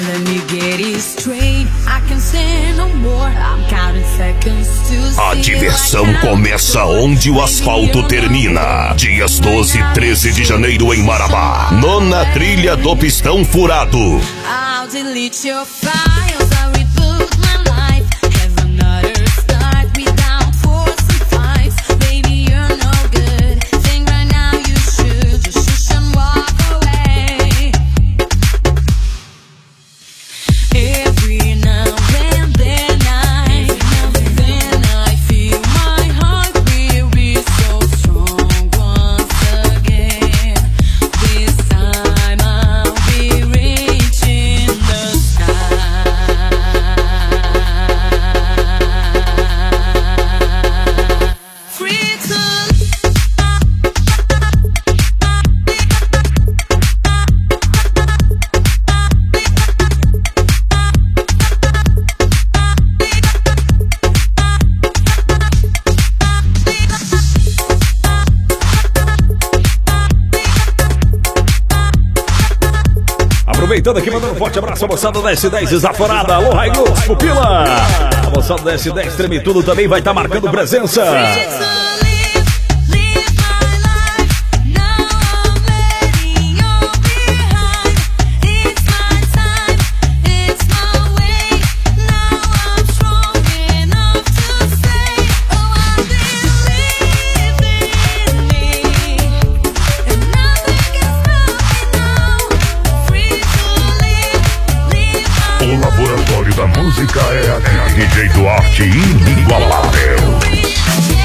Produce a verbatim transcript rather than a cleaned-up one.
A diversão começa onde o asfalto termina. Dias doze e treze de janeiro em Marabá. Nona trilha do Pistão Furado. I'll delete your files, I'll reboot my life. Have another start without forcing fights. Baby, you're no good. Think right now you should just shush and walk away. Every now and then I, then I feel my heart will be so strong once again. This time I'll be reaching the sky. Free to Aproveitando aqui, mandando um forte abraço à moçada da S dez desaforada. Alô, Raiglux, Pupila. A moçada da S dez Treme Tudo também vai estar marcando presença. O laboratório da música é aqui. D J Duarte inigualável.